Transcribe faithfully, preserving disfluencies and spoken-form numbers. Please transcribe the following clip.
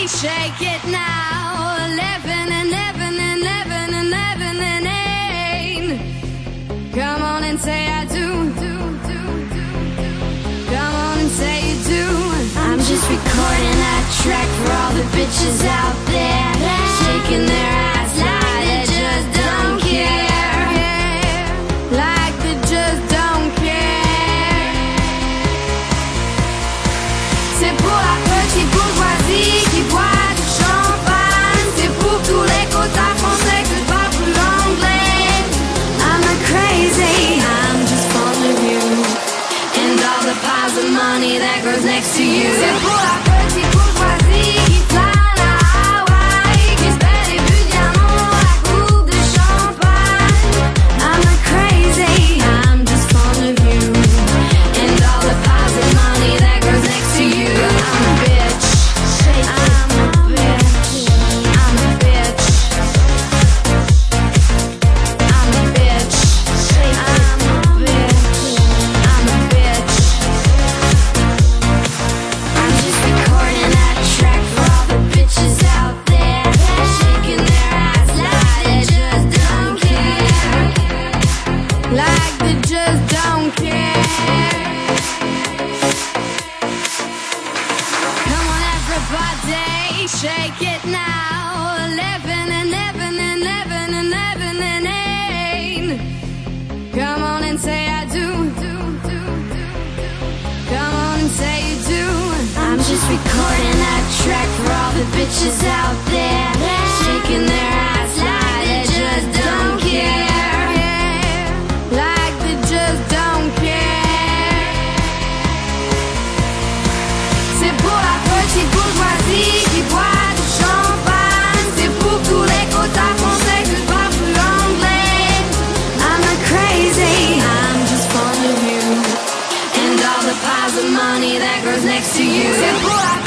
shake it now. Eleven and eleven and eleven and eleven and eight. Come on and say I do. Come on and say you do. I'm just recording that track for all the bitches out there, shaking their ass like they just don't care. Like they just don't care. C'est pour la petite bourgeoisie qui boit du champagne. C'est pour tous les quotas français que je parle plus l'anglais. I'm not crazy, I'm just fond of you and all the piles of money that grows next to you. C'est pour la petite bourgeoisie qui plane à Hawaï, qui se fait des buts de diamant à la coupe de champagne. I'm not crazy, I'm just fond of you and all the piles of money that grows next to you. I'm a bitch, I'm a bitch, I'm a bitch, I'm a bitch, I'm a bitch, I'm a bitch. I'm just recording that track for all the bitches out there, shaking their ass like they just don't care. Like they just don't care. Come on everybody, shake it now. Eleven and eleven and eleven and eleven and eight. Come on and say I do. Come on and say you do. I'm just recording that track for all the bitches out there, shaking their ass like they just don't care. Like they just don't care. C'est pour la petite bourgeoisie qui boit du champagne. C'est pour tous les quotas français que je parle plus l'anglais. I'm not crazy, I'm just fond of you and all the piles of money that grows next to you. C'est pour la